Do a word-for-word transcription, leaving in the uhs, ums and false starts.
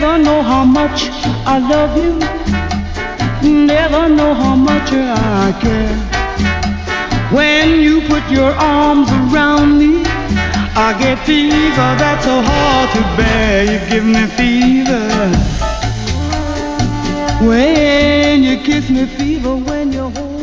never know how much I love you, never know how much I care. When you put your arms around me, I get fever that's so hard to bear. You give me fever when you kiss me, fever when you hold